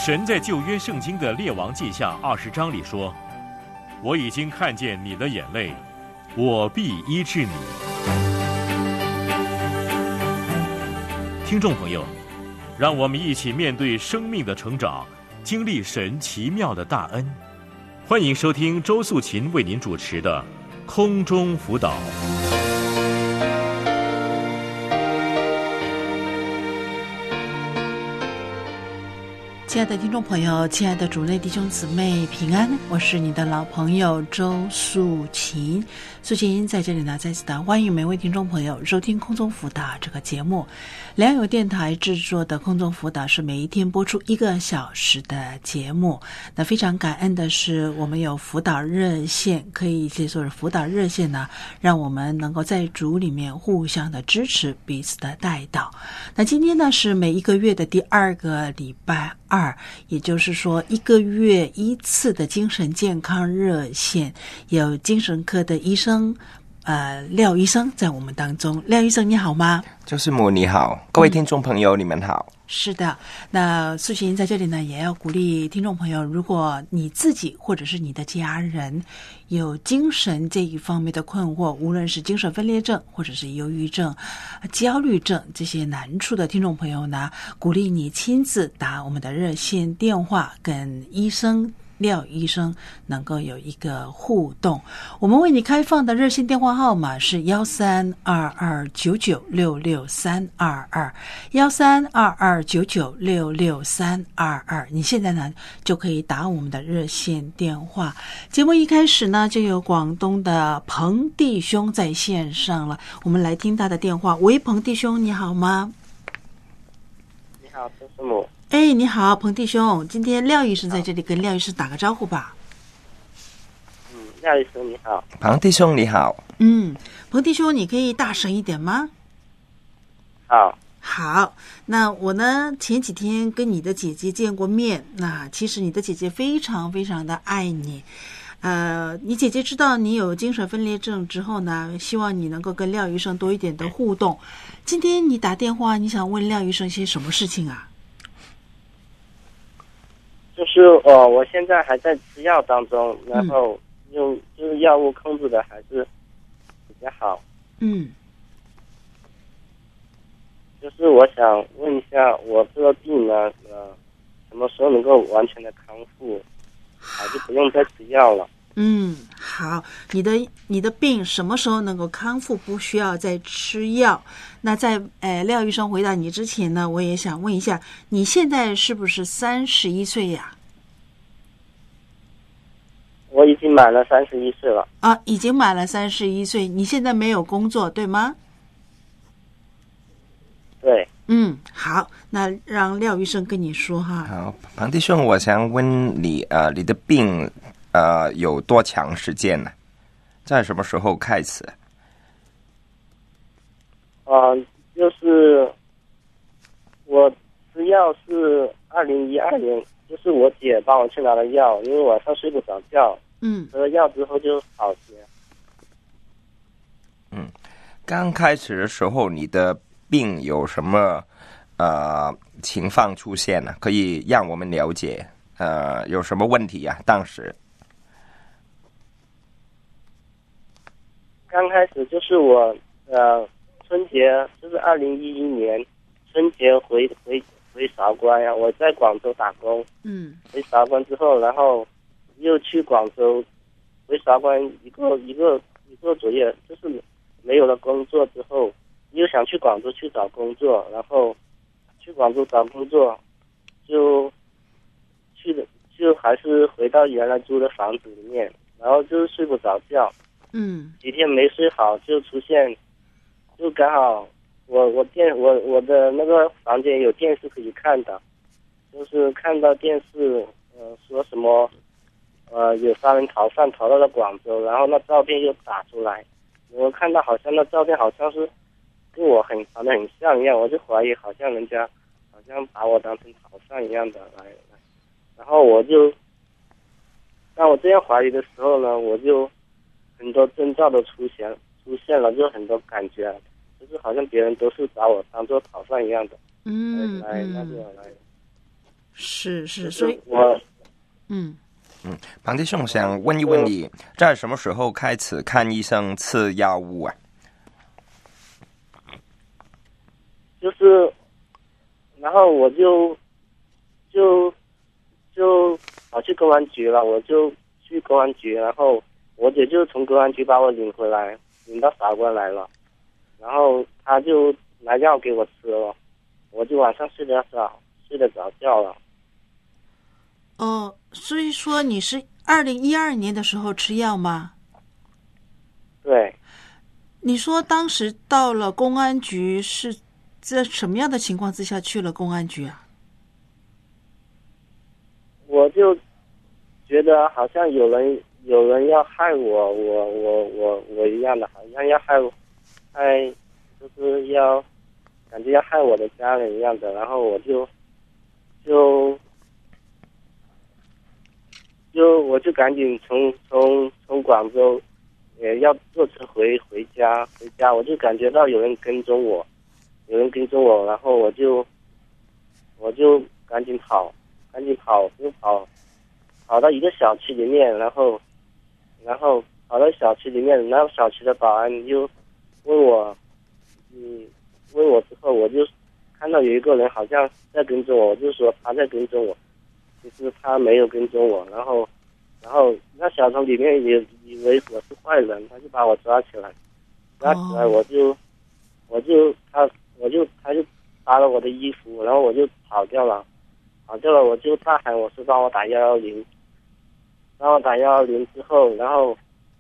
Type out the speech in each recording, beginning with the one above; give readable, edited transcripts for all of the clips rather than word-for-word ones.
神在旧约圣经的列王记下20章里说：“我已经看见你的眼泪，我必医治你。”听众朋友，让我们一起面对生命的成长，经历神奇妙的大恩。欢迎收听周素琴为您主持的空中辅导。 亲爱的听众朋友，亲爱的主内弟兄姊妹平安，我是你的老朋友周素琴。素琴在这里呢，再次的欢迎每位听众朋友收听空中辅导这个节目。良友电台制作的空中辅导是每一天播出1个小时的节目。那非常感恩的是，我们有辅导热线，可以接受辅导热线呢，让我们能够在主里面互相的支持，彼此的带导。那今天呢，是每一个月的第2个礼拜2，也就是说1个月1次的精神健康热线，有精神科的医生廖医生在我们当中。廖医生你好吗？ 周师母你好，各位听众朋友你们好。 是的，那素琴在这里呢，也要鼓励听众朋友，如果你自己或者是你的家人有精神这一方面的困惑，无论是精神分裂症或者是忧郁症、焦虑症这些难处的听众朋友呢，鼓励你亲自打我们的热线电话，跟医生廖医生能够有一个互动。我们为你开放的热线电话号码是1322996322，132299663222。你现在呢就可以打我们的热线电话。节目一开始呢，就有广东的彭弟兄在线上了，我们来听他的电话。喂，彭弟兄你好吗？ 你好，周师母。 哎，你好，彭弟兄，今天廖医生在这里跟廖医生打个招呼吧。 廖医生你好。 彭弟兄你好。 彭弟兄，你可以大声一点吗？好，那我呢前几天跟你的姐姐见过面，那其实你的姐姐非常非常的爱你。你姐姐知道你有精神分裂症之后呢，希望你能够跟廖医生多一点的互动。今天你打电话，你想问廖医生些什么事情啊？ 就是我现在还在吃药当中，然后就是药物控制的还是比较好。就是我想问一下，我这个病呢，什么时候能够完全的康复，还是不用再吃药了？ 好，你的病什么时候能够康复，不需要再吃药？那在廖医生回答你之前呢，我也想问一下，你现在是不是31岁呀？ 我已经满了31岁了。 已经满了31岁，你现在没有工作对吗？ 对。 好，那让廖医生跟你说哈。 好，彭弟兄，我想问你，你的病有多长时间呢？在什么时候开始？ 就是我吃药是2012年，就是我姐帮我去拿了药，因为晚上睡不着觉。吃了药之后就好些。 刚开始的时候，你的病有什么情况出现呢？可以让我们了解有什么问题啊？当时刚开始就是我春节，就是2011年春节回韶关呀，我在广州打工。回韶关之后，然后又去广州，回韶关一个左右，就是没有了工作之后，又想去广州去找工作，然后去广州找工作，就还是回到原来租的房子里面，然后就是睡不着觉。几天没睡好，就出现，就刚好我的那个房间有电视可以看的，就是看到电视说什么有3人逃犯逃到了广州，然后那照片又打出来，我看到好像那照片好像是跟我长得很像一样，我就怀疑好像人家好像把我当成逃犯一样的来，然后当我这样怀疑的时候呢，我就很多征兆都出现了，就很多感觉，就是好像别人都是把我当做逃犯一样的，来。 是，所以庞弟兄想问一问你，在什么时候开始看医生吃药物啊？ 就是，然后我就跑去公安局了，我就去公安局，然后我姐就从公安局把我领回来，领到法官来了，然后他就拿药给我吃了，我就晚上睡得着觉了。 哦，所以说你是2012年的时候吃药吗？ 对。 你说当时到了公安局是在什么样的情况之下去了公安局啊？ 我就觉得好像有人要害我一样的，好像要害就是要感觉要害我的家人一样的，然后我就赶紧从广州也要坐车回家，我就感觉到有人跟踪我，然后我就赶紧跑，就跑到一个小区里面，然后跑到小区里面，然后小区的保安就问我之后，我就看到有一个人好像在跟踪我，我就说他在跟踪我，其实他没有跟踪我，然后那小偷里面也以为我是坏人，他就把我抓起来，他就扒了我的衣服，然后我就跑掉了，我就大喊我是帮我打110，帮我打110之后，然后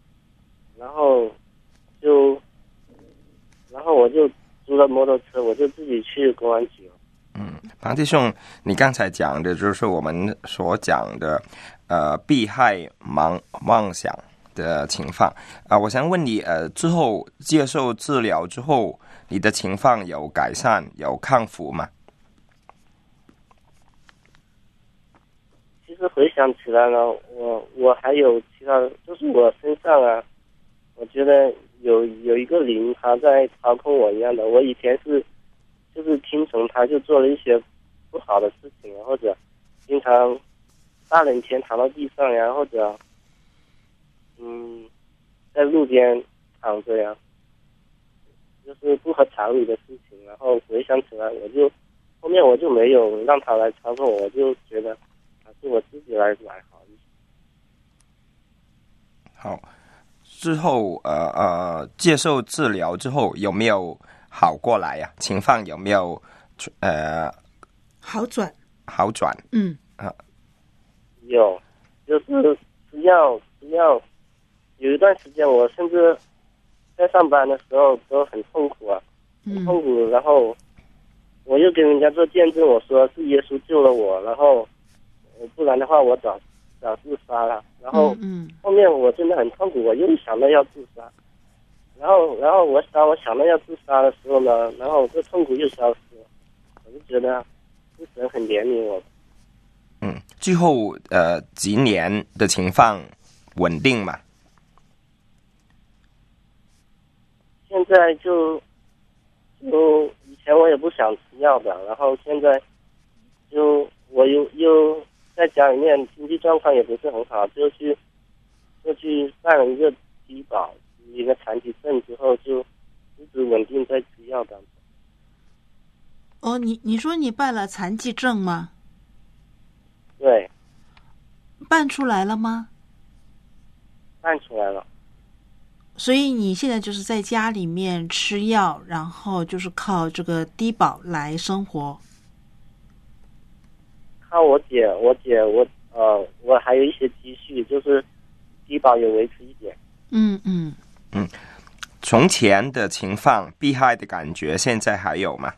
我就租了摩托车，我就自己去公安局了。 庞弟兄，你刚才讲的就是我们所讲的被害妄想的情况我想问你之后接受治疗之后，你的情况有改善有康复吗？ 其实回想起来呢，我还有其他的，就是我身上我觉得有一个灵，他在操控我一样的。我以前就是听从他，就做了一些不好的事情，或者经常大人前躺到地上呀，或者在路边躺着呀，就是不合常理的事情。然后回想起来，后面我就没有让他来操控我，就觉得还是我自己来好一些。 好，之后接受治疗之后有没有好过来呀？情况有没有好转？ 有，就是吃药，有一段时间我甚至在上班的时候都很痛苦很痛苦，然后我又跟人家做见证，我说是耶稣救了我，然后不然的话我早自杀了。然后后面我真的很痛苦，我又想到要自杀，然后我想到要自杀的时候呢，然后这痛苦又消失了，我就觉得是神很怜悯我。 最后几年的情况稳定嘛？ 现在就以前我也不想吃药的，然后现在就我又在家里面经济状况也不是很好，就去办了一个低保，一个残疾证之后，就一直稳定在吃药当中。 你说你办了残疾证吗？ 对。 办出来了吗？ 办出来了。 所以你现在就是在家里面吃药，然后就是靠这个低保来生活。 靠我姐，我还有一些积蓄，就是低保有维持一点。 从前的情况，被害的感觉，现在还有吗？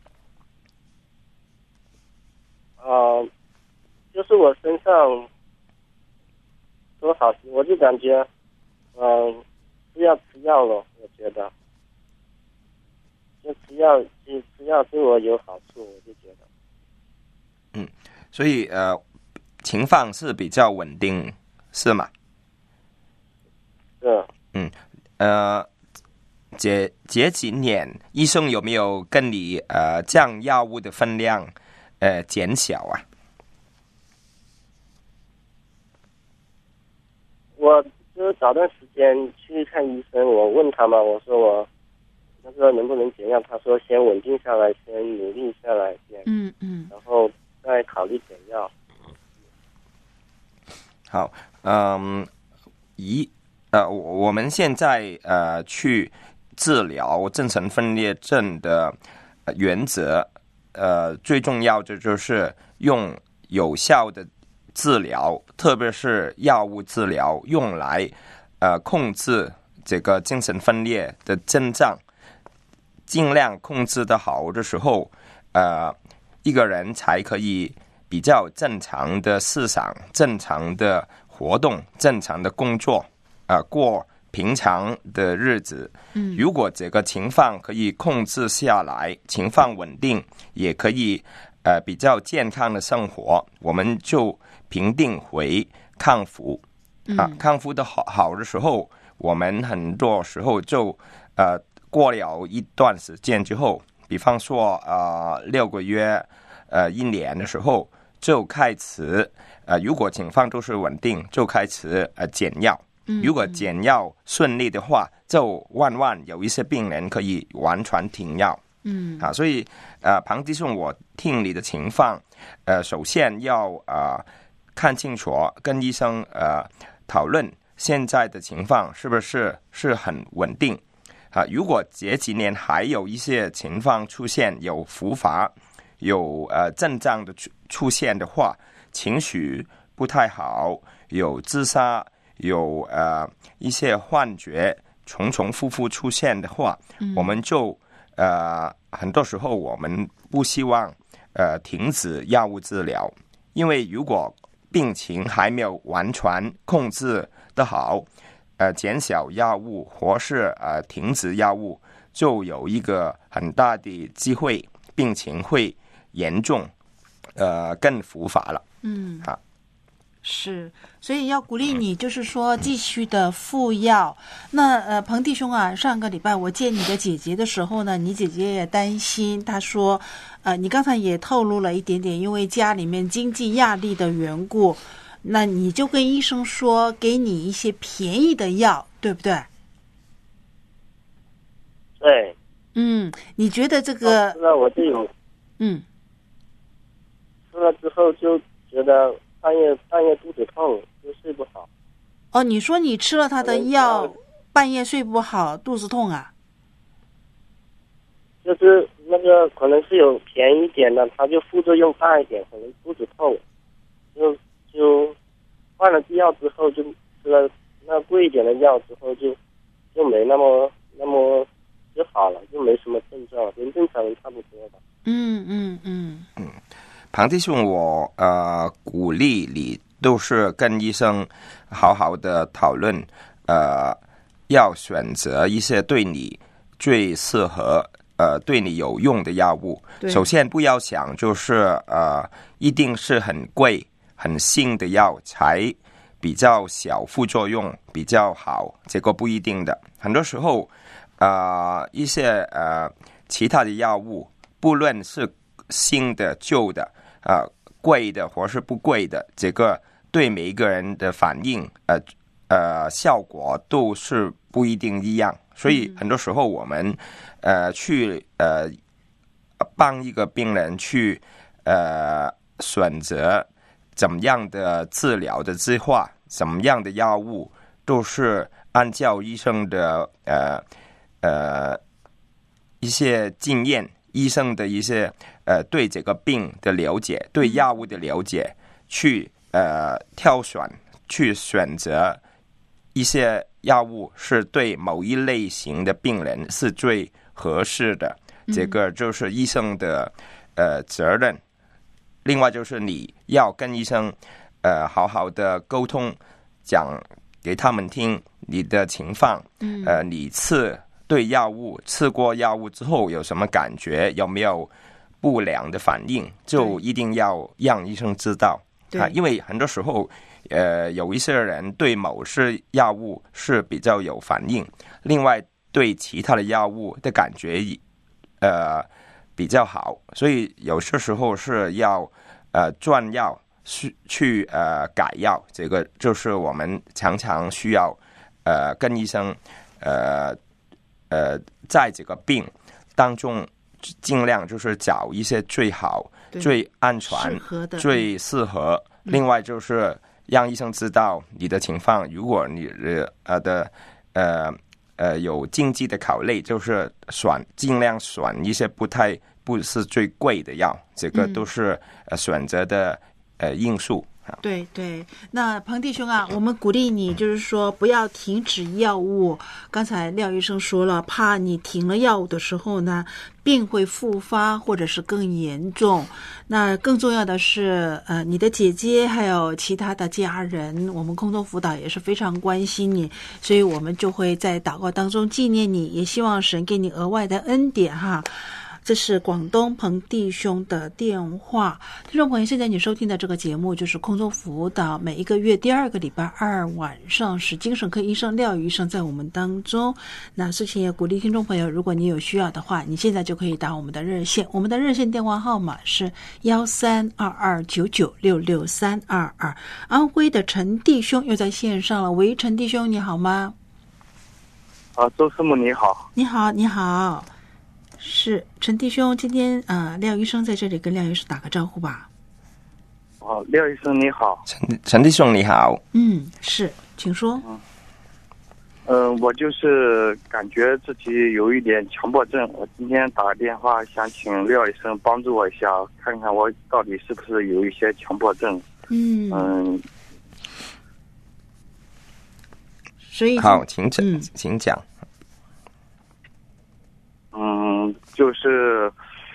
就是我身上多少，我就感觉是要吃药了，我觉得就吃药对我有好处，我就觉得。 所以情况是比较稳定，是吗？这几年医生有没有跟你降药物的分量减小啊？ 我就找段时间去看医生，我问他嘛，我说我那个能不能减药？他说先稳定下来，先努力下来先，然后再考虑减药。 好，我们现在去治疗精神分裂症的原则，最重要的就是用有效的治疗，特别是药物治疗，用来控制这个精神分裂的症状，尽量控制得好的时候，一个人才可以比较正常的思想、正常的活动、正常的工作，过平常的日子。如果这个情况可以控制下来，情况稳定，也可以比较健康的生活，我们就平定回康复。康复的好的时候，我们很多时候就过了一段时间之后，比方说6个月1年的时候，就开始如果情况都是稳定，就开始减药。如果减药顺利的话，就往往有一些病人可以完全停药。所以庞弟兄，我听你的情况，首先要看清楚，跟医生讨论现在的情况是不是很稳定。如果这几年还有一些情况出现，有复发，有症状的出现的话，情绪不太好，有自杀，有一些幻觉重复出现的话，我们就很多时候我们不希望停止药物治疗，因为如果病情还没有完全控制得好，减少药物或是停止药物，就有一个很大的机会病情会严重，更复发了。 是，所以要鼓励你，就是说继续的服药。那彭弟兄啊，上个礼拜我见你的姐姐的时候呢，你姐姐也担心，她说你刚才也透露了一点点，因为家里面经济压力的缘故，那你就跟医生说给你一些便宜的药，对不对？ 对。 你觉得这个吃了我就有吃了之后就觉得半夜肚子痛，就睡不好。 你说你吃了他的药，半夜睡不好，肚子痛啊？ 就是那个可能是有便宜一点的，它就副作用大一点，可能肚子痛，就换了药之后，就吃了那贵一点的药之后，就没那么就好了，就没什么症状，跟正常人差不多吧。 庞弟兄，我鼓励你都是跟医生好好的讨论，要选择一些对你最适合对你有用的药物。首先不要想就是一定是很贵很新的药才比较小副作用比较好，这个不一定的。很多时候一些其他的药物，不论是新的旧的贵的或是不贵的，这个对每一个人的反应效果都是不一定一样。所以很多时候我们去帮一个病人去选择怎么样的治疗的计划，怎么样的药物，都是按照医生的一些经验，医生的一些对这个病的了解，对药物的了解，去挑选，去选择一些药物是对某一类型的病人是最合适的。这个就是医生的责任。另外就是你要跟医生好好的沟通，讲给他们听你的情况，你吃过药物之后有什么感觉，有没有不良的反应，就一定要让医生知道。因为很多时候有一些人对某些药物是比较有反应，另外对其他的药物的感觉比较好，所以有些时候是要转药去改药，这个就是我们常常需要跟医生在这个病当中尽量就是找一些最好、最安全、最适合。另外就是让医生知道你的情况，如果你有经济的考虑，就是尽量选一些不是最贵的药，这个都是选择的因素。 对对，那彭弟兄啊，我们鼓励你，就是说不要停止药物。刚才廖医生说了，怕你停了药物的时候呢，病会复发或者是更严重。那更重要的是，你的姐姐还有其他的家人，我们空中辅导也是非常关心你，所以我们就会在祷告当中纪念你，也希望神给你额外的恩典哈。这是广东彭弟兄的电话。听众朋友，现在你收听的这个节目就是空中辅导，每一个月第2个礼拜二晚上是精神科医生廖医生在我们当中。那事情也鼓励听众朋友，如果你有需要的话，你现在就可以打我们的热线，我们的热线电话号码是132299663222。安徽的陈弟兄又在线上了，喂，陈弟兄你好吗？ 周师母你好。 你好，你好。是陈弟兄，今天廖医生在这里跟廖医生打个招呼吧。 廖医生你好。 陈弟兄你好。 是，请说。 我就是感觉自己有一点强迫症，我今天打个电话想请廖医生帮助我一下，看看我到底是不是有一些强迫症。 所以好，请讲。 就是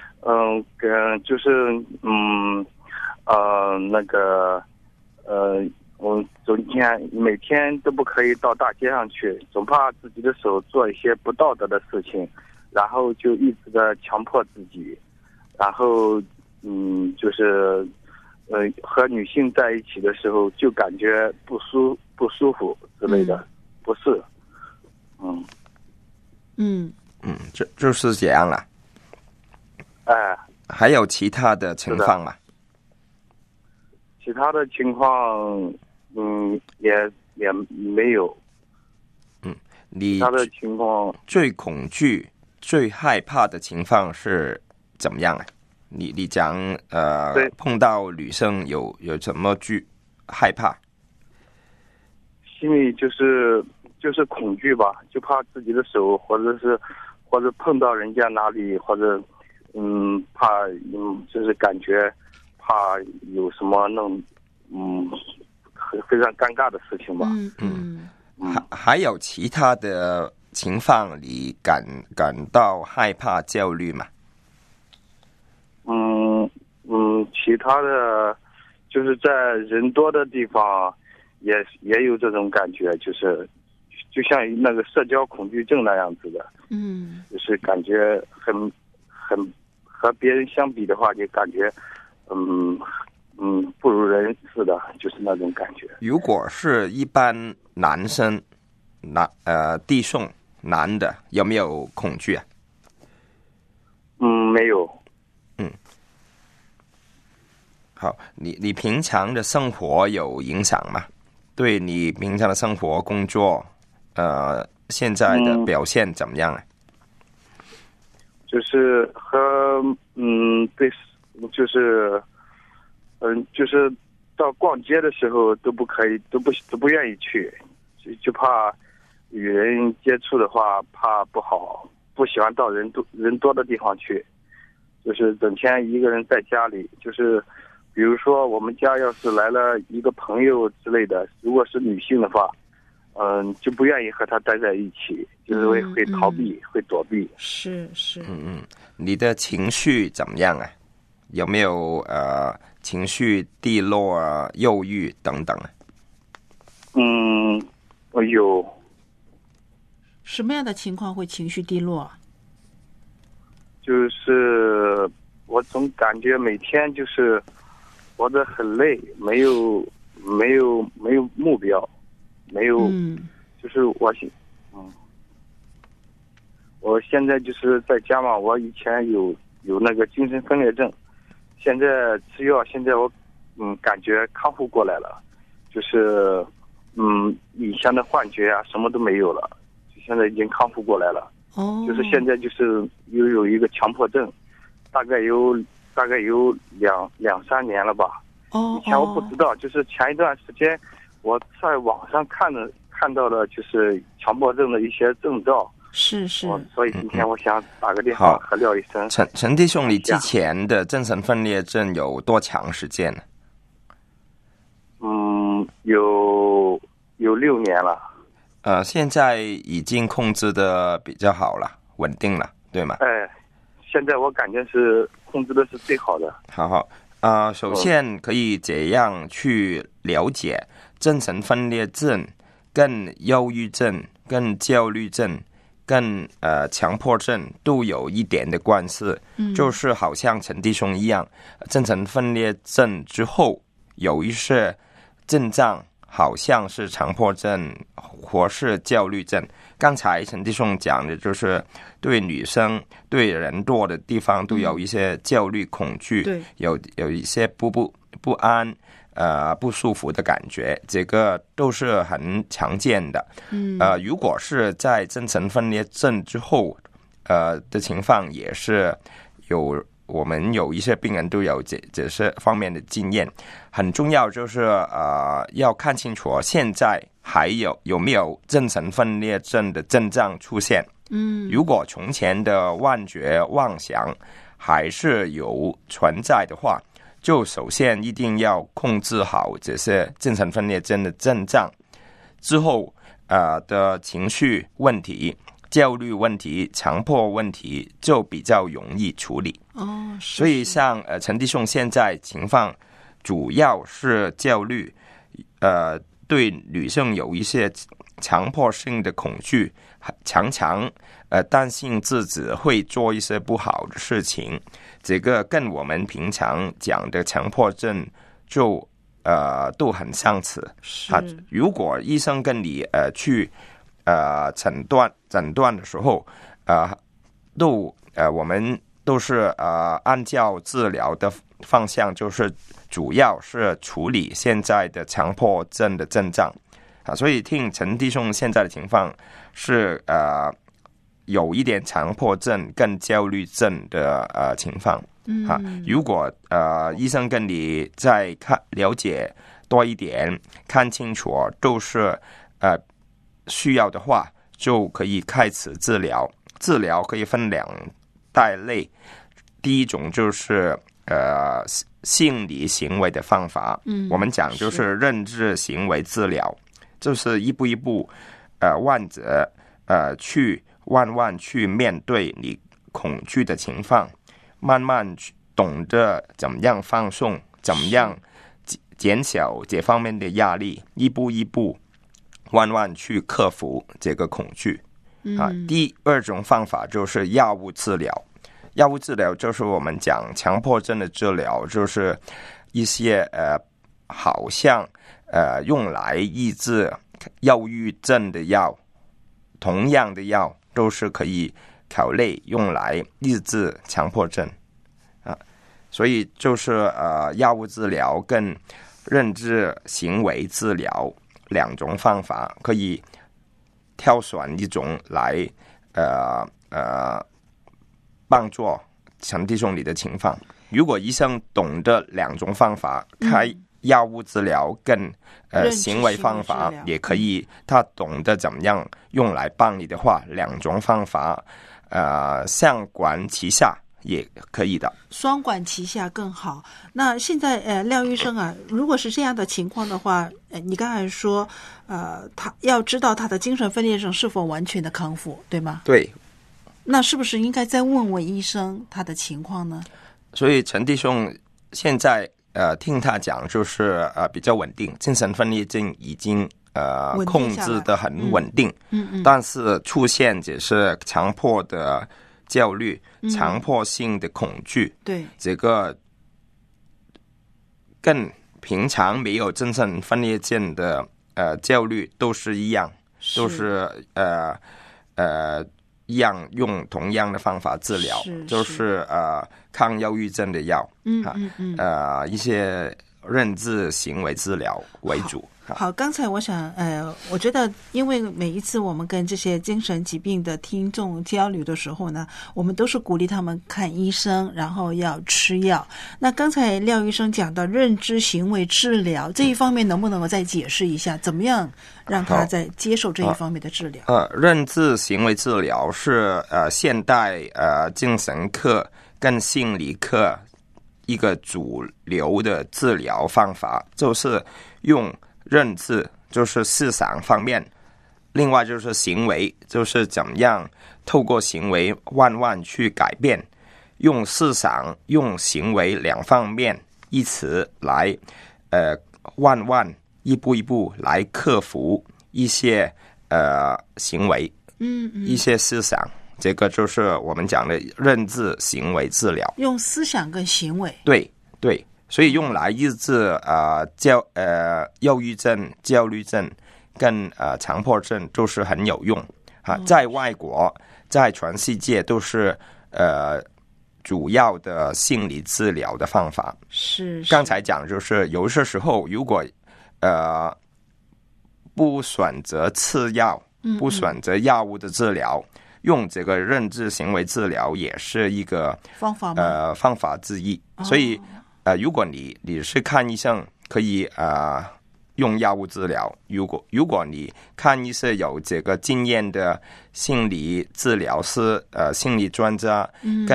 我每天都不可以到大街上去，总怕自己的手做一些不道德的事情，然后就一直的强迫自己，然后就是和女性在一起的时候就感觉不舒服之类的，不适。 这就是这样了。还有其他的情况吗？ 其他的情况，也没有。 你其他的情况最恐惧、最害怕的情况是怎么样啊？你讲碰到女生有什么害怕？ 心里就是恐惧吧，就怕自己的手或者碰到人家哪里，或者怕就是感觉怕有什么非常尴尬的事情吧。 还有其他的情况你感到害怕焦虑吗？ 其他的就是在人多的地方也有这种感觉，就像那个社交恐惧症那样子的。就是感觉很和别人相比的话，就感觉不如人似的，就是那种感觉。 如果是一般男生弟兄男的，有没有恐惧啊？ 没有。 好，你平常的生活有影响吗？对你平常的生活工作现在的表现怎么样啊？ 就是和对，就是到逛街的时候都不可以，都不愿意去，就怕与人接触的话怕不好，不喜欢到人多的地方去，就是整天一个人在家里，就是比如说我们家要是来了一个朋友之类的，如果是女性的话，就不愿意和她待在一起，就是会逃避，会躲避。 是。 你的情绪怎么样啊？有没有情绪低落啊、忧郁等等啊？ 我有。 什么样的情况会情绪低落？ 就是我总感觉每天就是活得很累，没有目标，没有，就是我现在就是在家嘛，我以前有那个精神分裂症，现在吃药，现在我感觉康复过来了，就是以前的幻觉啊什么都没有了，现在已经康复过来了。就是现在就是有一个强迫症，大概有两三年了吧。以前我不知道，就是前一段时间我在网上看到了就是强迫症的一些征兆。 是， 所以今天我想打个电话和廖医生。 陈弟兄，你之前的精神分裂症有多长时间呢？ 有6年了。 现在已经控制的比较好了，稳定了，对吗？ 现在我感觉是控制的是最好的。 好，首先可以这样去了解精神分裂症跟忧郁症跟焦虑症跟强迫症都有一点的关系，就是好像陈弟兄一样，精神分裂症之后有一些症状好像是强迫症或是焦虑症。刚才陈弟兄讲的就是对女生对人多的地方都有一些焦虑恐惧，有一些不安不舒服的感觉，这个都是很常见的。如果是在精神分裂症之后的情况，也是我们有一些病人都有这些方面的经验。很重要就是要看清楚现在还有没有精神分裂症的症状出现。如果从前的幻觉妄想还是有存在的话，就首先一定要控制好这些精神分裂症的症状，之后的情绪问题、焦虑问题、强迫问题就比较容易处理。所以像陈弟兄现在情况主要是焦虑，对女性有一些强迫性的恐惧，常常担心自己会做一些不好的事情，这个跟我们平常讲的强迫症就都很相似。如果医生跟你去诊断的时候，我们都是按照治疗的方向，就是主要是处理现在的强迫症的症状。所以听陈弟兄现在的情况是有一点强迫症跟焦虑症的情况。如果医生跟你再了解多一点，看清楚都是需要的话，就可以开始治疗。治疗可以分2大类，第一种就是心理行为的方法，我们讲就是认知行为治疗，就是一步一步患者慢慢去面对你恐惧的情况，慢慢懂得怎么样放松，怎么样减小这方面的压力，一步一步慢慢去克服这个恐惧。第二种方法就是药物治疗。药物治疗就是我们讲强迫症的治疗，就是一些好像用来抑制忧郁症的药，同样的药都是可以考虑用来抑制强迫症所以就是药物治疗跟认知行为治疗2种方法，可以挑选一种来帮助陈弟兄你的情况。如果医生懂得2种方法，开药物治疗跟行为方法也可以，他懂得怎么样用来帮你的话，2种方法相管齐下也可以的， 双管齐下更好。那现在廖医生啊，如果是这样的情况的话，你刚才说他要知道他的精神分裂症是否完全的康复，对吗？ 对。 那是不是应该再问问医生他的情况呢？ 所以陈弟兄现在听他讲就是比较稳定，精神分裂症已经控制得很稳定，但是出现只是强迫的焦虑，强迫性的恐惧， 对， 这个跟平常没有精神分裂症的焦虑都是一样，都是一样用同样的方法治疗，就是抗忧郁症的药，一些认知行为治疗为主。 好，刚才我想我觉得因为每一次我们跟这些精神疾病的听众交流的时候呢，我们都是鼓励他们看医生，然后要吃药。那刚才廖医生讲到认知行为治疗这一方面，能不能够再解释一下，怎么样让他在接受这一方面的治疗？ 认知行为治疗是现代精神科跟心理科一个主流的治疗方法，就是用认知，就是思想方面，另外就是行为，就是怎么样透过行为慢慢去改变，用思想用行为两方面一起来慢慢一步一步来克服一些行为，一些思想，这个就是我们讲的认知行为治疗， 用思想跟行为， 对，所以用来抑制忧郁症、焦虑症跟强迫症都是很有用在外国，在全世界都是主要的心理治疗的方法。 是刚才讲就是有些时候如果不选择吃药，不选择药物的治疗，用这个认知行为治疗也是一个方法吗？ 方法之一。所以如果你是看医生，可以用药物治疗；如果你看一些有这个经验的心理治疗师、心理专家跟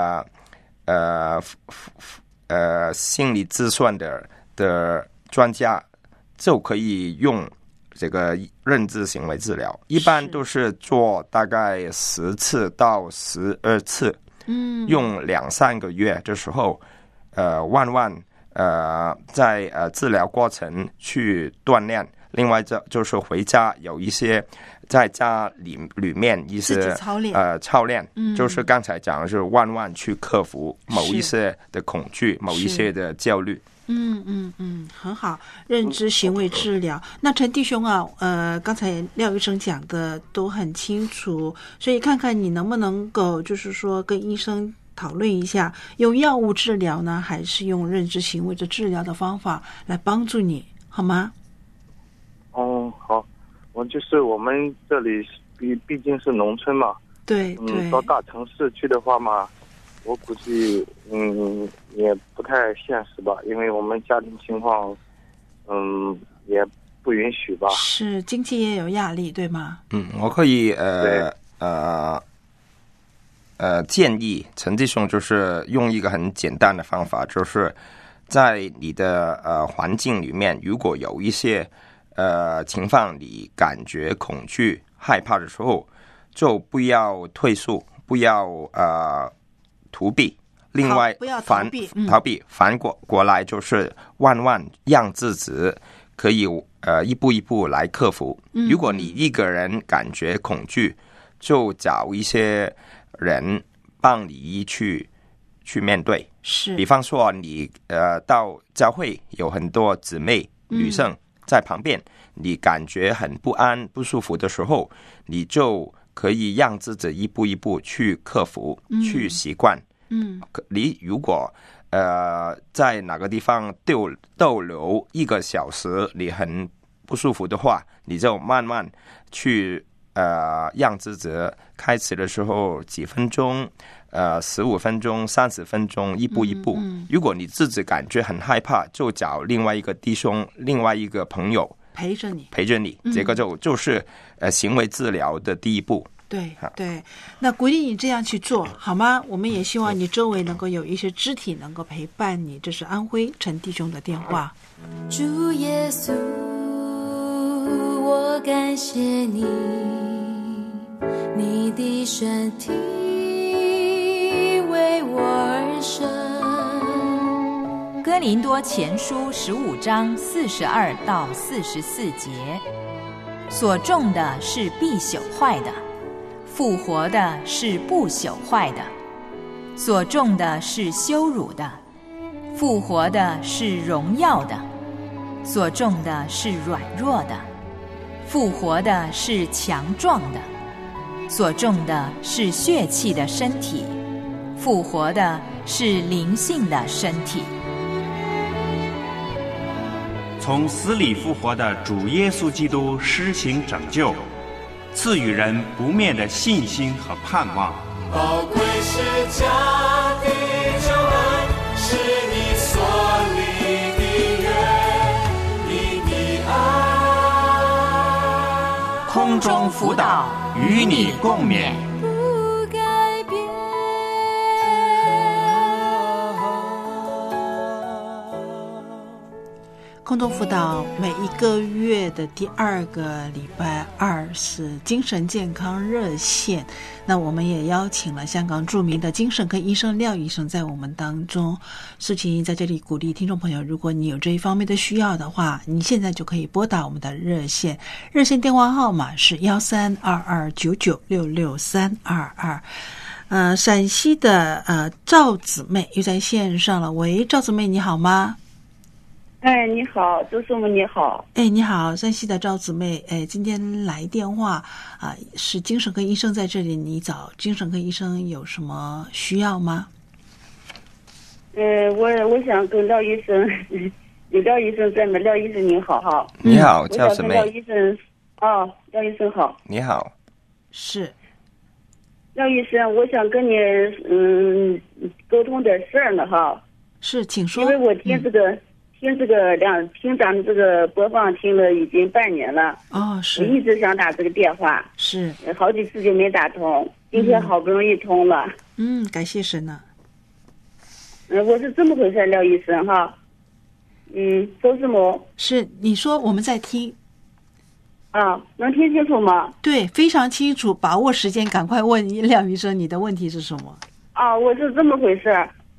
心理咨询的专家，就可以用这个认知行为治疗。一般都是做大概10次到12次，用2-3个月的时候，慢慢在治疗过程去锻炼。另外就是回家有一些在家里面一些操练，就是刚才讲的是慢慢去克服某一些的恐惧，某一些的焦虑。 很好，认知行为治疗。那陈弟兄啊，刚才廖医生讲的都很清楚，所以看看你能不能够就是说跟医生讨论一下，用药物治疗呢，还是用认知行为的治疗的方法来帮助你，好吗？ 好，我们这里毕竟是农村嘛， 对， 到大城市去的话嘛，我估计也不太现实吧，因为我们家庭情况也不允许吧。 是，经济也有压力，对吗？ 我可以建议陈弟兄就是用一个很简单的方法，就是在你的环境里面，如果有一些情况你感觉恐惧害怕的时候，就不要退缩，不要逃避，另外不要逃避， 反过来就是慢慢让自己可以一步一步来克服。如果你一个人感觉恐惧，就找一些人帮你去面对。 是， 比方说你到教会有很多姊妹女生在旁边，你感觉很不安不舒服的时候，你就可以让自己一步一步去克服，去习惯。你如果在哪个地方逗留1个小时，你很不舒服的话，你就慢慢去让自己开始的时候几分钟，15分钟、30分钟，一步一步。如果你自己感觉很害怕，就找另外一个弟兄、另外一个朋友陪着你，这个就是行为治疗的第一步。 对，那鼓励你这样去做好吗？我们也希望你周围能够有一些肢体能够陪伴你。这是安徽陈弟兄的电话。 主耶稣，我感谢你，你的身体为我而生。 哥林多前书15章42到44节，所种的是必朽坏的，复活的是不朽坏的；所种的是羞辱的，复活的是荣耀的；所种的是软弱的，复活的是强壮的；所种的是血气的身体，复活的是灵性的身体。 从死里复活的主耶稣基督施行拯救，赐予人不灭的信心和盼望。 宝贵是家的救恩，是你所立的约，你的爱。 空中辅导，与你共勉。 空中辅导每一个月的第2个礼拜二是精神健康热线，那我们也邀请了香港著名的精神科医生廖医生在我们当中。素琴在这里鼓励听众朋友，如果你有这一方面的需要的话，你现在就可以拨打我们的热线，热线电话号码是132299663222。陕西的赵姊妹又在线上了，喂，赵姊妹你好吗？ 哎，你好，周师母你好。 哎，你好，山西的赵姊妹。哎，今天来电话是精神科医生在这里，你找精神科医生有什么需要吗？ 我想跟廖医生，廖医生在吗？廖医生您好哈。 你好，赵姊妹。 廖医生，廖医生好。 你好。 是。 廖医生，我想跟你沟通点事儿呢哈。 是，请说。 因为我听咱们这个播放听了已经半年了。 是。 我一直想打这个电话， 是好几次就没打通，今天好不容易通了。 感谢神呢。 我是这么回事，廖医生哈。周师母。 是，你说我们在听。 能听清楚吗？ 对，非常清楚，把握时间，赶快问廖医生，你的问题是什么？ 我是这么回事。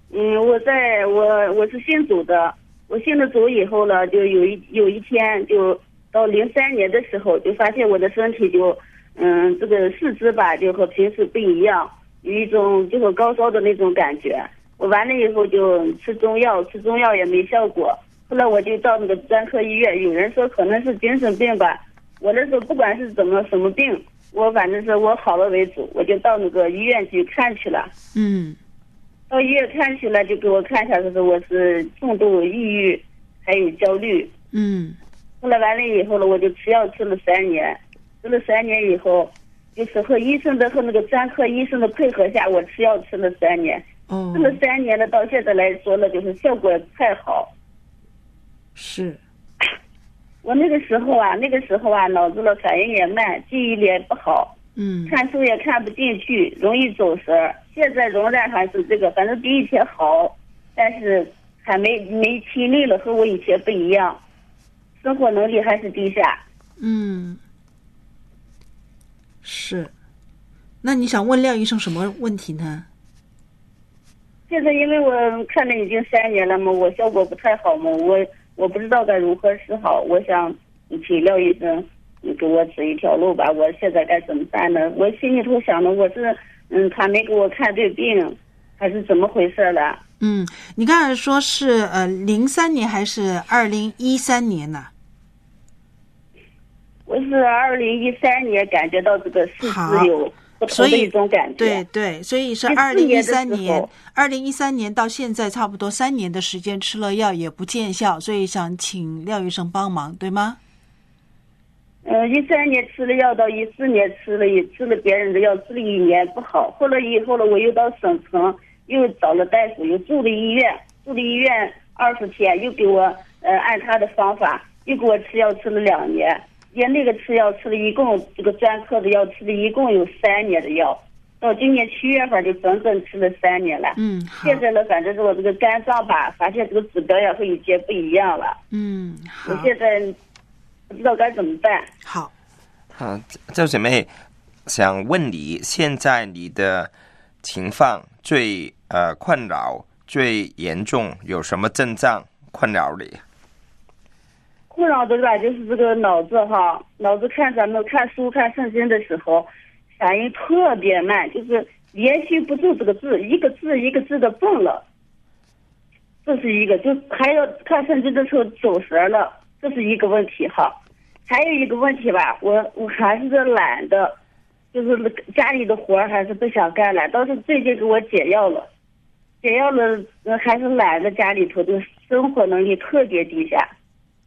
我是信主的。我信了主以后呢，就有一天，就到03年的时候，就发现我的身体就，这个四肢吧，就和平时不一样，有一种就和高烧的那种感觉。我完了以后就吃中药也没效果。后来我就到那个专科医院，有人说可能是精神病吧。我那时候不管是什么病，我反正是我好了为主，我就到那个医院去看去了。到医院看去了，就给我看一下，说我是重度抑郁，还有焦虑。后来完了以后呢，我就吃药吃了3年，吃了3年以后，就是和医生的和那个专科医生的配合下，我吃药吃了3年。吃了3年了，到现在来说呢，就是效果不太好。 是。 我那个时候啊，脑子的反应也慢，记忆力也不好。看书也看不进去，容易走神儿。现在仍然还是这个，反正比以前好，但是还没听力了，和我以前不一样，生活能力还是低下。 是。那你想问廖医生什么问题呢？ 现在因为我看了已经3年了嘛，我效果不太好嘛，我不知道该如何是好，我想请廖医生你给我指一条路吧，我现在该怎么办呢？我心里头想的，我是他没给我看对病，还是怎么回事了？ 你刚才说是03年还是2013年呢？ 我是2013年感觉到这个四肢有不同的一种感觉。 对，所以是2013年，2013年到现在差不多3年的时间，吃了药也不见效，所以想请廖医生帮忙，对吗 ？13年吃了药，到14年吃了别人的药，吃了1年不好。后来以后呢，我又到省城，又找了大夫，又住了医院20天，又给我按他的方法，又给我吃药吃了2年。也那个吃药吃了一共这个专科的药吃了一共有3年的药，到今年7月份就整整吃了3年了。现在呢，反正是我这个肝脏吧，发现这个指标也和以前不一样了。 好。 我现在不知道该怎么办。 好。 赵姐妹，想问你，现在你的情况最困扰、最严重，有什么症状困扰你？ 困扰的吧，就是这个脑子看咱们看书看圣经的时候，反应特别慢，就是连续不住这个字，一个字一个字的蹦了。这是一个，就还要看圣经的时候走神了，这是一个问题哈。还有一个问题吧，我还是懒的，就是家里的活还是不想干了。倒是最近给我解药了，还是懒的，家里头的生活能力特别低下。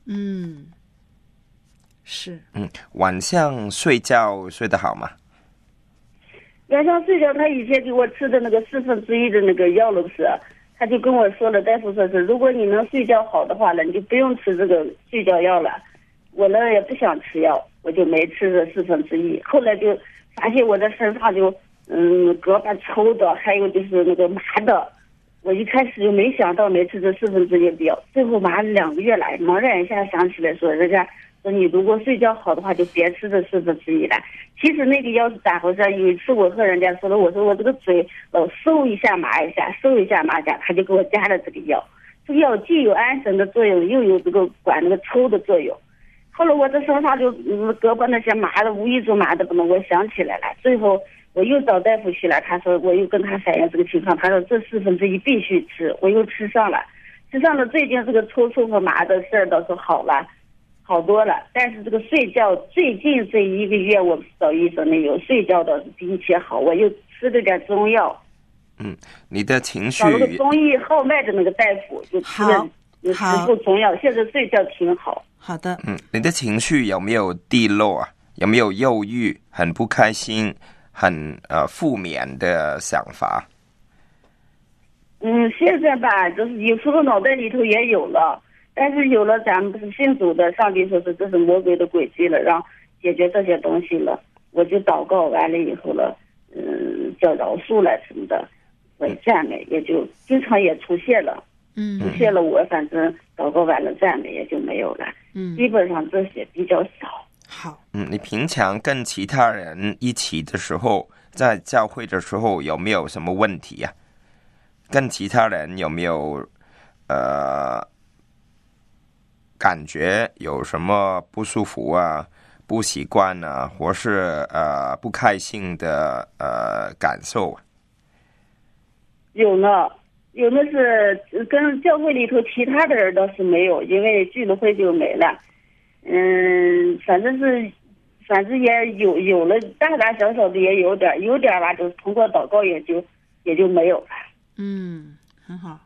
是。 晚上睡觉睡得好吗？ 晚上睡觉，他以前给我吃的那个1/4的那个药了不是？他就跟我说了，大夫说是，如果你能睡觉好的话呢，你就不用吃这个睡觉药了。我呢也不想吃药，我就没吃这1/4。后来就发现我的身上就胳膊抽的，还有就是那个麻的。我一开始就没想到没吃这1/4的药，最后麻了2个月了，茫然一下想起来说，人家说你如果睡觉好的话，就别吃这1/4了。其实那个药是咋回事？有一次我和人家说了，我说我这个嘴老受一下麻一下，受一下麻一下，他就给我加了这个药。这个药既有安神的作用，又有这个管那个抽的作用。后来我这身上就胳膊那些麻的，无意中麻的不能，我想起来了。最后我又找大夫去了，他说我又跟他反映这个情况，他说这1/4必须吃，我又吃上了。吃上了，最近这个抽搐和麻的事儿倒是好了。好多了，但是这个睡觉最近这1个月，我找医生那有睡觉倒是比以前好，我又吃了点中药。 你的情绪。 找了个中医号脉的那个大夫，就吃了有10副中药，现在睡觉挺好。 好的。 你的情绪有没有低落啊？有没有忧郁、很不开心、很负面的想法？ 现在吧，就是有时候脑袋里头也有了。但是有了咱们不是信主的，上帝说是这是魔鬼的诡计了，让解决这些东西了，我就祷告完了以后了，叫饶恕了什么的，我赞美也就经常也出现了，出现了我反正祷告完了赞美也就没有了，基本上这些比较少。 好， 你平常跟其他人一起的时候，在教会的时候有没有什么问题呀？跟其他人有没有感觉有什么不舒服啊、不习惯啊，或是不开心的感受啊？ 有呢是跟教会里头其他的人倒是没有，因为聚了会就没了。反正也有了，大大小小的也有点吧，就是通过祷告也就没有了。 很好。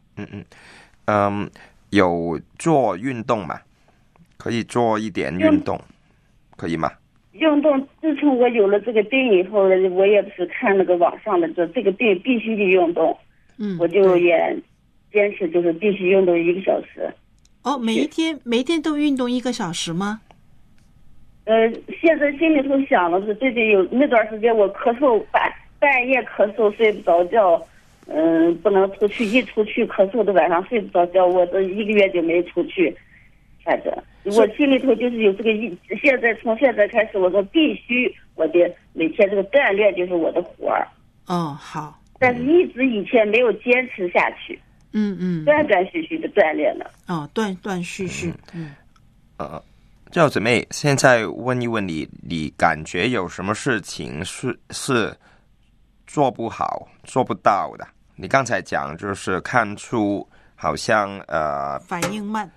有做运动吗？可以做一点运动，可以吗？ 运动，自从我有了这个病以后，我也不是看那个网上的，这个病必须得运动。我就也坚持，就是必须运动1个小时。 每一天都运动1个小时吗？ 现在心里头想的是，最近有那段时间我咳嗽，半夜咳嗽睡不着觉。不能出去，一出去咳嗽的晚上睡不着觉，我这1个月就没出去。反正我心里头就是有这个从现在开始，我说必须我的每天这个锻炼就是我的活儿。 好。 但是一直以前没有坚持下去。断断续续的锻炼了。 断断续续。 赵姊妹，现在问一问你，你感觉有什么事情是做不好、做不到的？你刚才讲就是看出好像反应慢，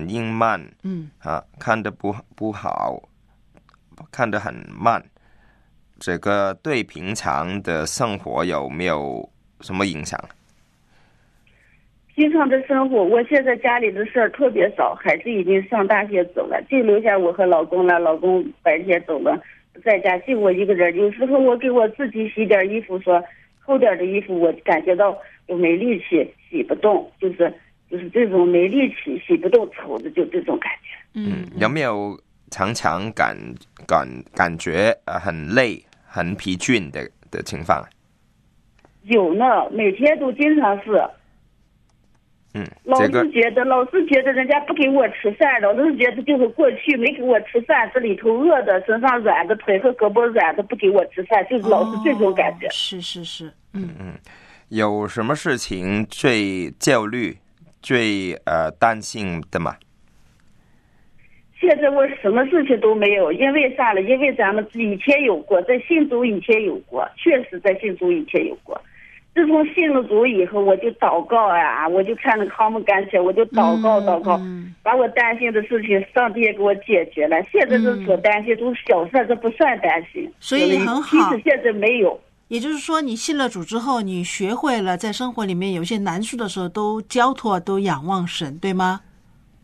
看得不好，看得很慢，这个对平常的生活有没有什么影响？ 平常的生活，我现在家里的事儿特别少，孩子已经上大学走了，就留下我和老公了。老公白天走了，在家就我一个人。有时候我给我自己洗点衣服，说厚点的衣服，我感觉到我没力气洗不动，就是这种没力气洗不动，抽的就这种感觉。 有没有常常感觉很累、很疲倦的情况？ 有呢，每天都经常是。老是觉得人家不给我吃饭，老是觉得就是过去没给我吃饭，这里头饿的，身上软的，腿和胳膊软的，不给我吃饭，就是老是这种感觉。 是。 有什么事情最焦虑、最担心的吗？ 现在我什么事情都没有，因为啥了？因为咱们以前有过，在信主以前有过，确实在信主以前有过。自从信了主以后，我就祷告啊，我就看那个航母赶起来，我就祷告，把我担心的事情，上帝也给我解决了。现在这所担心都是小事，这不算担心。 所以很好。 其实现在没有。 也就是说，你信了主之后，你学会了在生活里面有些难处的时候都交托、都仰望神，对吗？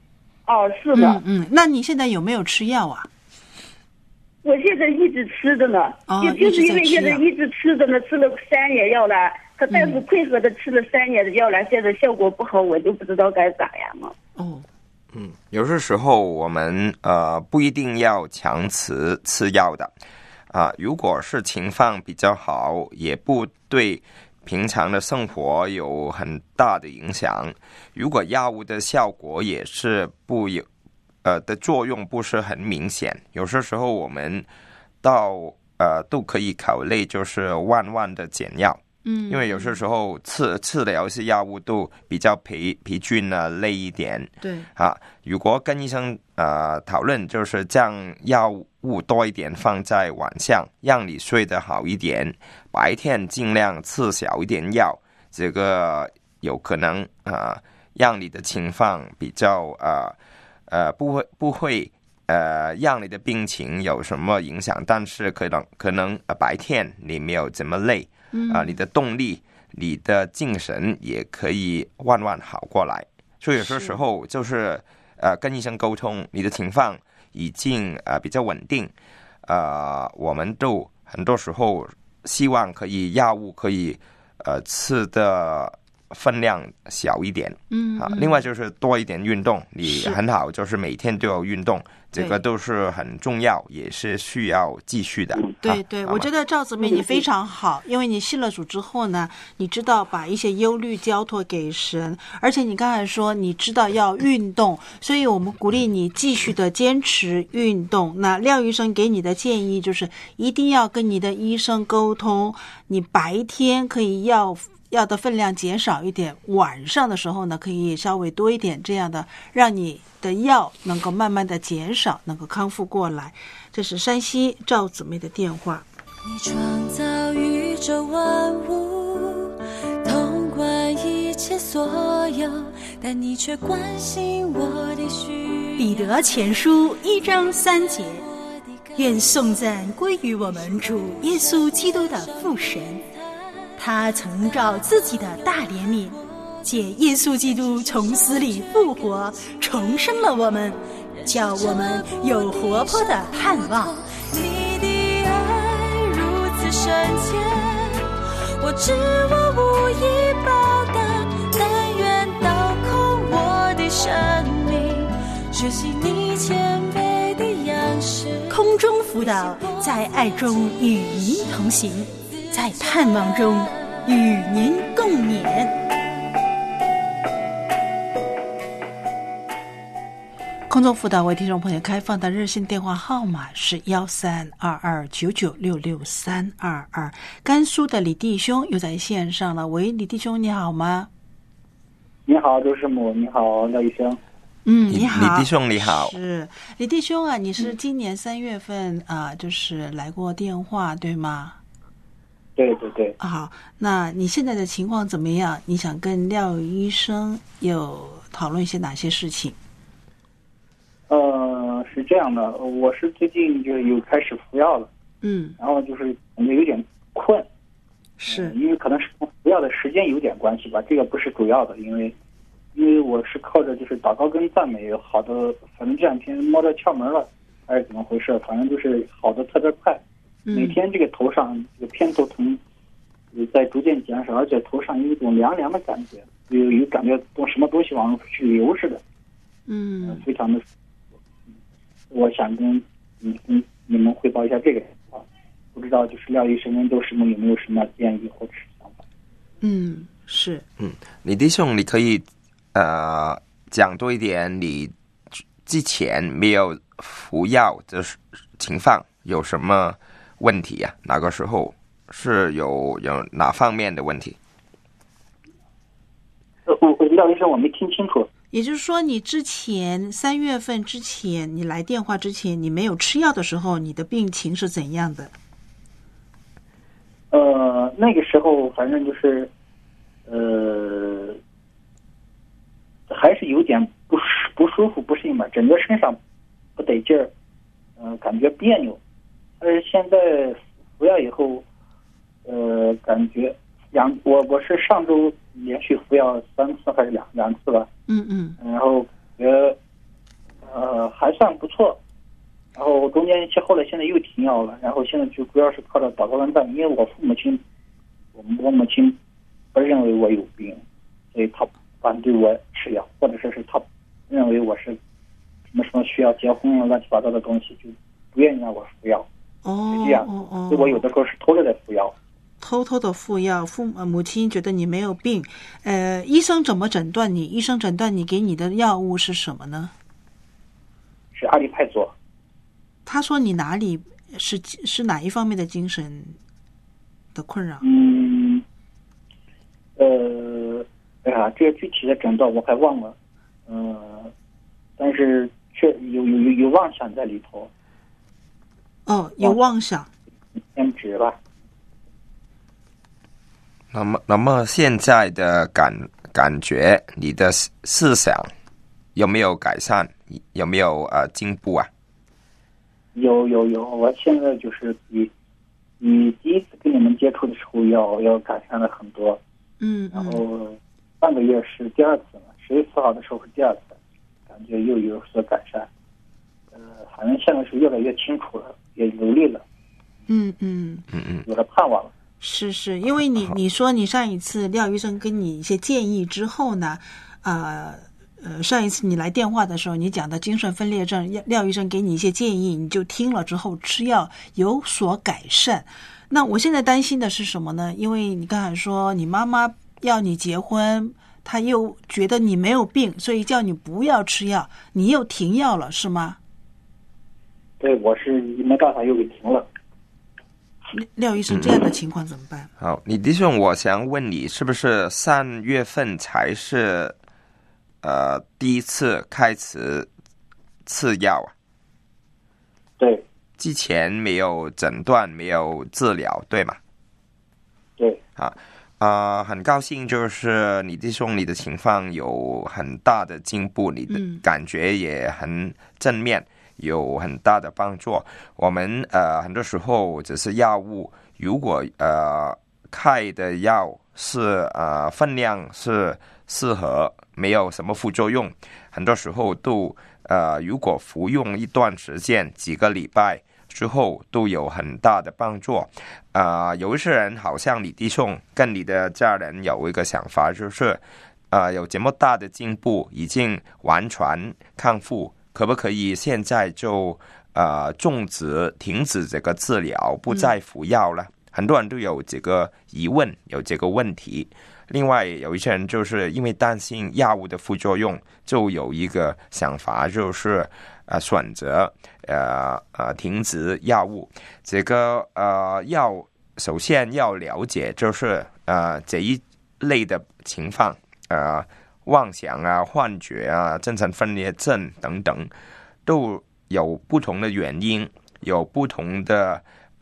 哦，是的。 那你现在有没有吃药啊？ 我现在一直吃着呢，就是因为现在一直吃着呢，吃了3年药了，但是配合的吃了3年的药了，现在效果不好，我就不知道该咋样了。 有些时候我们不一定要强吃药的如果是情况比较好，也不对平常的生活有很大的影响，如果药物的效果也是的作用不是很明显，有些时候我们都可以考虑就是慢慢的减药。因为有些时候吃了一些药物都比较疲倦累一点。 对如果跟医生讨论，就是将药物多一点放在晚上，让你睡得好一点，白天尽量吃少一点药，这个有可能让你的情况比较不会让你的病情有什么影响，但是可能白天你没有这么累。你的动力、你的精神也可以慢慢好过来。所以有些时候就是跟医生沟通，你的情况已经比较稳定，我们都很多时候希望药物可以吃的分量小一点。另外就是多一点运动，你很好，就是每天都有运动，这个都是很重要，也是需要继续的。 对，我觉得赵姊妹你非常好，因为你信了主之后呢，你知道把一些忧虑交托给神，而且你刚才说你知道要运动，所以我们鼓励你继续的坚持运动。那廖医生给你的建议就是一定要跟你的医生沟通，你白天可以药的分量减少一点，晚上的时候呢可以稍微多一点，这样的让你的药能够慢慢的减少，能够康复过来。这是山西赵姊妹的电话。 你创造宇宙万物，统管一切所有，但你却关心我的需。 彼得前书1章3节，愿颂赞归于我们主耶稣基督的父神，他曾照自己的大怜悯，借耶稣基督从死里复活，重生了我们，叫我们有活泼的盼望。 你的爱如此深切，我知我无以报答，但愿倒空我的生命，学习你谦卑的样式。 空中辅导，在爱中与您同行，在盼望中与您共勉。 空中辅导为听众朋友开放的热线电话号码是132299663222。甘肃的李弟兄又在线上了，喂，李弟兄你好吗？ 你好，周师母，你好，廖医生。 你好， 李弟兄你好。 是李弟兄啊，你是今年3月份就是来过电话对吗？ 对。 好，那你现在的情况怎么样？你想跟廖医生有讨论一些哪些事情？ 是这样的，我是最近就有开始服药了，然后就是感觉有点困， 是因为可能是服药的时间有点关系吧，这个不是主要的，因为我是靠着就是祷告跟赞美好的，反正这2天摸着窍门了，还是怎么回事？反正就是好的特别快，每天这个头上这个偏头疼在逐渐减少，而且头上有一种凉凉的感觉，有感觉什么东西往去流似的，非常的。我想跟你们汇报一下这个情况，不知道就是廖医生跟周师母有没有什么建议或者是想法？ 是李弟兄，你可以讲多一点，你之前没有服药的情况有什么问题呀？哪个时候是有哪方面的问题？ 廖医生，我没听清楚。 也就是说，你之前3月份之前，你来电话之前，你没有吃药的时候，你的病情是怎样的？ 那个时候反正就是还是有点不舒服、不适应吧，整个身上不得劲儿，感觉别扭。但是现在服药以后，感觉我是上周连续服药3次还是两次吧，然后算不错。然后中间后来现在又停药了，然后现在就主要是靠着祷告跟赞美，因为我母亲不认为我有病，所以他反对我吃药，或者说是他认为我是什么需要结婚啊乱七八糟的东西，就不愿意让我服药。是这样，所以我有的时候是偷着在服药。 偷偷的服药，母亲觉得你没有病，医生怎么诊断你？医生诊断你给你的药物是什么呢？ 是阿利派唑。 他说你哪里是哪一方面的精神的困扰？ 哎呀，这个具体的诊断我还忘了，但是却有妄想在里头。 哦，有妄想， 偏执吧。 那么现在的感觉，你的思想有没有改善？有没有进步啊？ 有，我现在就是比第一次跟你们接触的时候要改善了很多。然后半个月是第二次了，10月4号的时候是第二次，感觉又有所改善。反正现在是越来越清楚了，也流利了。有了盼望了。 是，因为你说你上一次廖医生跟你一些建议之后呢，上一次你来电话的时候，你讲的精神分裂症，廖医生给你一些建议，你就听了之后吃药有所改善。那我现在担心的是什么呢？因为你刚才说你妈妈要你结婚，她又觉得你没有病，所以叫你不要吃药，你又停药了，是吗？ 对，我是没办法又给停了。 廖医生，这样的情况怎么办？ 好，李弟兄，我想问你，是不是3月份才是第一次开始吃药啊？ 对， 之前没有诊断，没有治疗，对吗？ 对。 很高兴，就是李弟兄，你的情况有很大的进步，你的感觉也很正面，有很大的帮助。我们很多时候只是药物，如果开的药是分量是适合，没有什么副作用，很多时候都如果服用一段时间，几个礼拜之后都有很大的帮助。有一些人好像李弟兄跟你的家人有一个想法，就是有这么大的进步，已经完全康复，可不可以现在就停止这个治疗，不再服药了？很多人都有这个疑问，有这个问题。另外有一些人就是因为担心药物的副作用，就有一个想法，就是选择停止药物。这个要首先要了解，就是这一类的情况，妄想啊、幻觉啊、精神分裂症等等，都有不同的原因，有不同的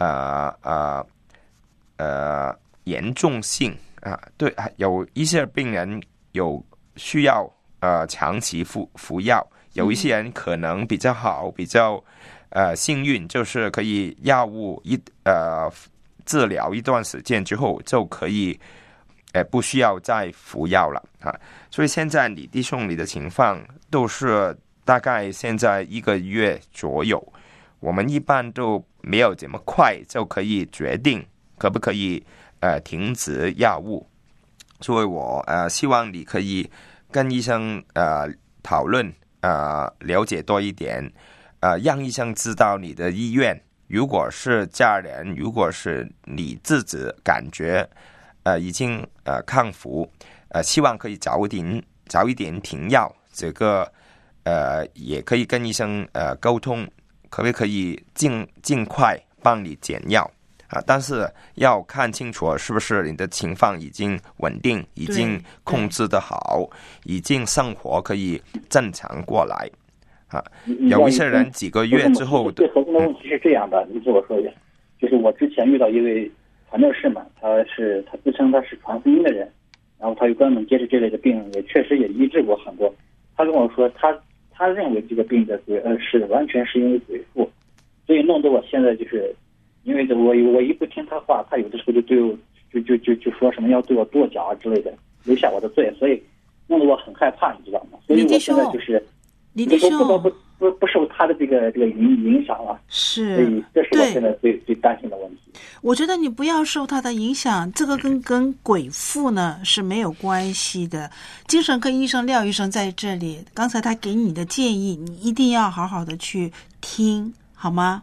严重性啊。对，有一些病人有需要长期服药，有一些人可能比较好，比较幸运，就是可以药物治疗一段时间之后就可以不需要再服药了啊。所以现在李弟兄你的情况都是大概现在1个月左右，我们一般都没有这么快就可以决定可不可以停止药物。所以我希望你可以跟医生讨论，了解多一点，让医生知道你的意愿。如果是家人，如果是你自己感觉已经康复，希望可以早一点停药，这个也可以跟医生沟通，可不可以尽快帮你减药但是要看清楚是不是你的情况已经稳定，已经控制得好，已经生活可以正常过来有一些人几个月之后最核心的问题是这样的，你听我说一下，就是我之前遇到一位传教士嘛，他自称他是传福音的人，然后他有专门接触这类的病，也确实也医治过很多。他跟我说他认为这个病的是完全是因为鬼附，所以弄得我现在就是因为我一不听他话，他有的时候就对我就说什么要对我跺脚之类的，留下我的罪，所以弄得我很害怕，你知道吗？所以我现在就是李弟兄， 不不受他的这个影响了。 是， 所以这是我现在最担心的问题。 我觉得你不要受他的影响，这个跟鬼附呢是没有关系的。精神科医生廖医生在这里，刚才他给你的建议，你一定要好好的去听，好吗？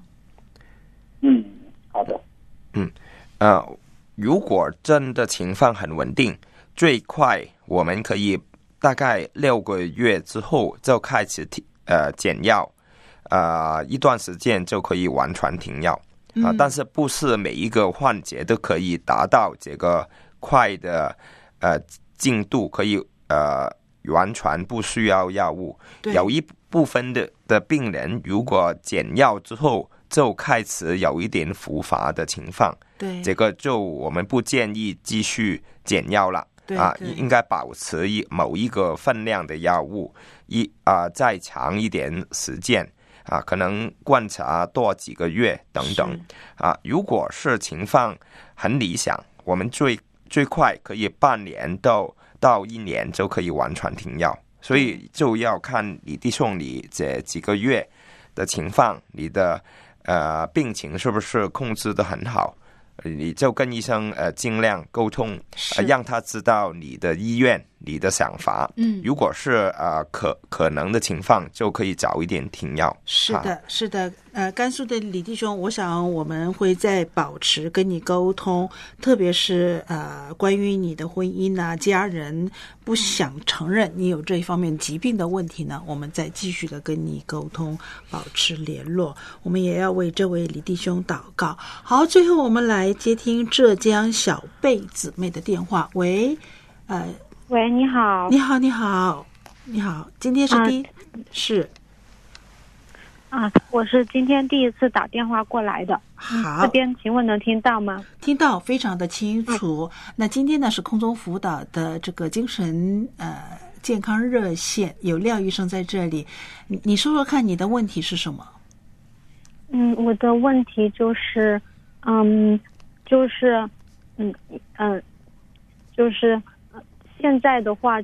好的。 如果真的情况很稳定，最快我们可以大概6个月之后就开始减药，一段时间就可以完全停药。但是不是每一个患者都可以达到这个快的进度，可以完全不需要药物。有一部分的病人如果减药之后就开始有一点复发的情况， 对， 这个就我们不建议继续减药了。应该保持某一个分量的药物，再长一点时间。可能观察多几个月等等。如果是情况很理想，我们最快可以半年到1年就可以完全停药。所以就要看你弟兄你这几个月的情况，你的病情是不是控制得很好，你就跟医生尽量沟通，让他知道你的意愿、你的想法。如果是可能的情况，就可以早一点停药。 是的，是的。甘肃的李弟兄，我想我们会再保持跟你沟通，特别是关于你的婚姻啊，家人不想承认你有这一方面疾病的问题呢，我们再继续的跟你沟通，保持联络。我们也要为这位李弟兄祷告。好，最后我们来接听浙江小贝姊妹的电话。喂， 喂，你好。 你好，你好，你好，今天是是。 我是今天第一次打电话过来的。 好， 这边请问能听到吗？ 听到，非常的清楚。那今天呢是空中辅导的这个精神健康热线，有廖医生在这里。你说说看，你的问题是什么？ 我的问题就是现在的话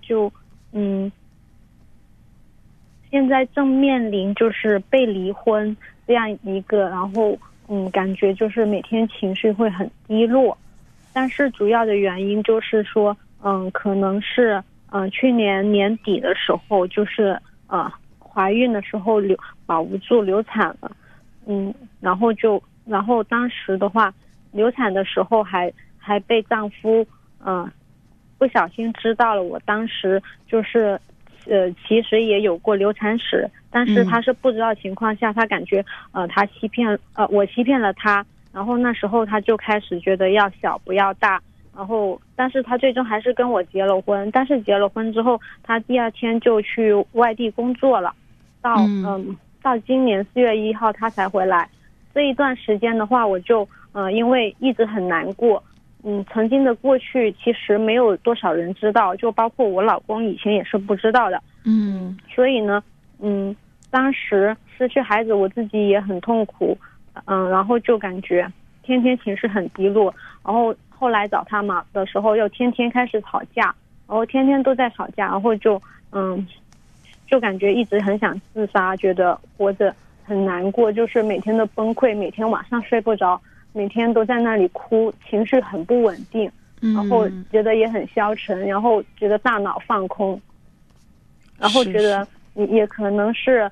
现在正面临就是被离婚这样一个，然后感觉就是每天情绪会很低落，但是主要的原因就是说可能是去年年底的时候，就是怀孕的时候保不住流产了，然后当时的话流产的时候还被丈夫不小心知道了，我当时就是其实也有过流产史，但是他是不知道情况下，他感觉我欺骗了他，然后那时候他就开始觉得要小不要大，然后但是他最终还是跟我结了婚，但是结了婚之后，他第2天就去外地工作了，到今年4月1号他才回来。这一段时间的话，我就因为一直很难过。曾经的过去其实没有多少人知道，就包括我老公以前也是不知道的。所以呢，当时失去孩子，我自己也很痛苦。然后就感觉天天情绪很低落，然后后来找他嘛的时候，又天天开始吵架，然后天天都在吵架，然后就感觉一直很想自杀，觉得活着很难过，就是每天的崩溃，每天晚上睡不着。每天都在那里哭，情绪很不稳定，然后觉得也很消沉，然后觉得大脑放空，然后觉得也可能是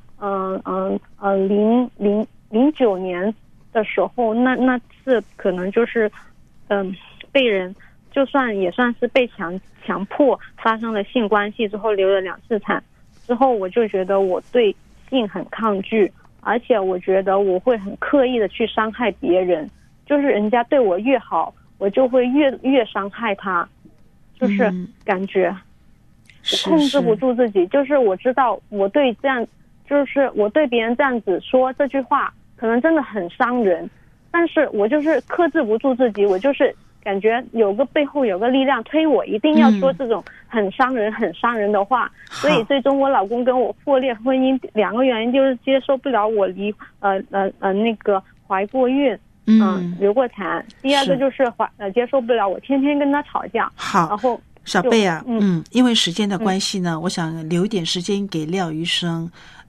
09年的时候，那次可能就是被人也算是被强迫发生了性关系之后流了2次产，之后我就觉得我对性很抗拒，而且我觉得我会很刻意的去伤害别人。就是人家对我越好，我就会越伤害他，就是感觉我控制不住自己。就是我知道我对别人这样子说这句话，可能真的很伤人，但是我就是克制不住自己，我就是感觉背后有个力量推我一定要说这种很伤人的话。所以最终我老公跟我破裂婚姻2个原因，就是接受不了我那个怀过孕。流过产。第2个就是接受不了我天天跟他吵架。 好， 然后小贝啊，因为时间的关系呢，我想留一点时间给廖医生，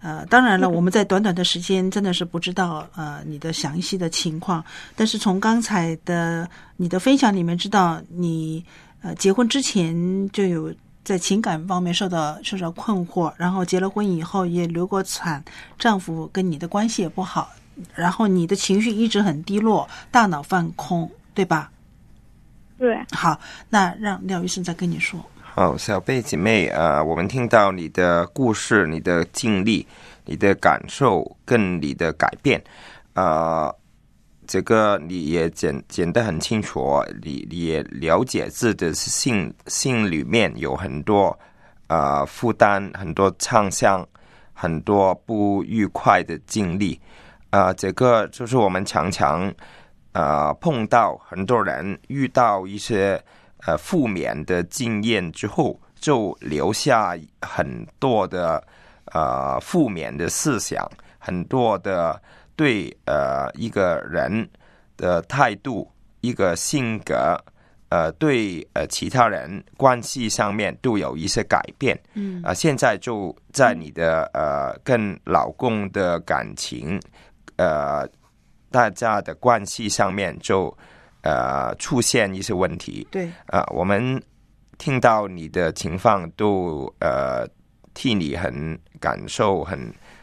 当然了，我们在短短的时间真的是不知道你的详细的情况，但是从刚才的你的分享里面知道你结婚之前就有在情感方面受到困惑，然后结了婚以后也流过产，丈夫跟你的关系也不好，然后你的情绪一直很低落，大脑放空，对吧？ 对。 好，那让廖医生再跟你说。 好，小贝姐妹我们听到你的故事，你的经历，你的感受跟你的改变这个你也讲得很清楚，你也了解自己的心里面有很多负担，很多畅想，很多不愉快的经历这个就是我们常常碰到很多人遇到一些负面的经验之后，就留下很多的负面的思想，很多的对一个人的态度，一个性格对其他人关系上面都有一些改变。现在就在你的跟老公的感情大家的关系上面就出现一些问题。 对我们听到你的情况都替你很感受很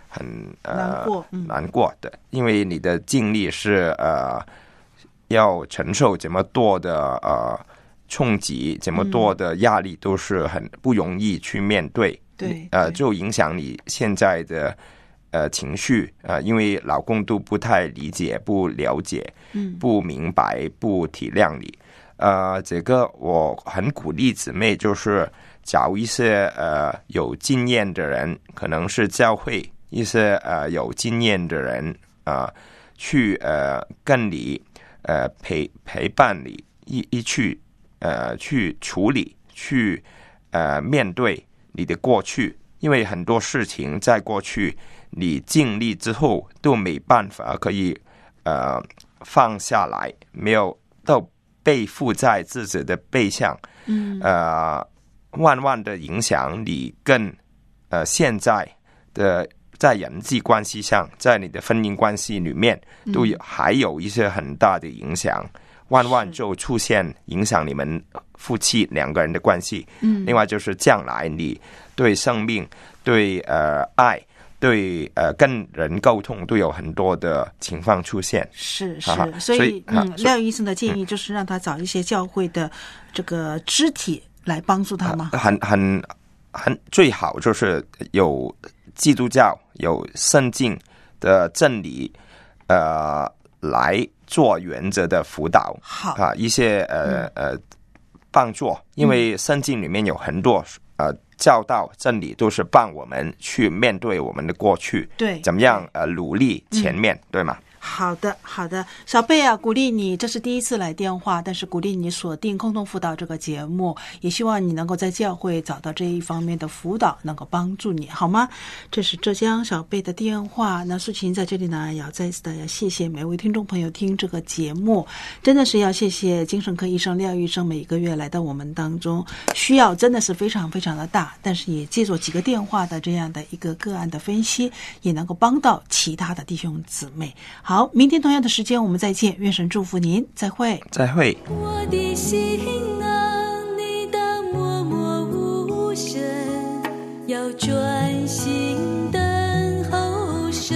难过的，因为你的经历是要承受这么多的冲击，这么多的压力，都是很不容易去面对。 对就影响你现在的情绪因为老公都不太理解，不了解，不明白，不体谅你。这个我很鼓励姊妹，就是找一些有经验的人，可能是教会一些有经验的人去跟你陪伴你一去去处理，去面对你的过去，因为很多事情在过去你经历之后都没办法可以放下来，没有都背负在自己的背上，慢慢的影响你跟现在的在人际关系上，在你的婚姻关系里面都还有一些很大的影响，慢慢就出现影响你们夫妻两个人的关系。另外就是将来你对生命，对爱，对跟人沟通都有很多的情况出现。 是所以廖医生的建议就是让他找一些教会的这个肢体来帮助他吗？ 很最好就是有基督教有圣经的真理来做原则的辅导，好一些帮助，因为圣经里面有很多教导真理都是帮我们去面对我们的过去， 对， 怎么样努力前面，对吗？ 好的，小贝鼓励你，这是第一次来电话，但是鼓励你锁定空中辅导这个节目，也希望你能够在教会找到这一方面的辅导，能够帮助你，好吗？这是浙江小贝的电话。那素琴在这里呢，要再次的要谢谢每位听众朋友听这个节目，真的是要谢谢精神科医生廖医生每个月来到我们当中，需要真的是非常非常的大，但是也借助几个电话的这样的一个个案的分析，也能够帮到其他的弟兄姊妹。好，明天同样的时间我们再见，愿神祝福您，再会。 我的心啊，你当默默无声，要专心等候神。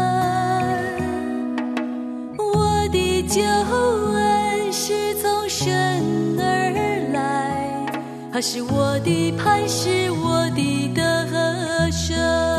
我的救恩是从神而来，他是我的磐石，我的得胜。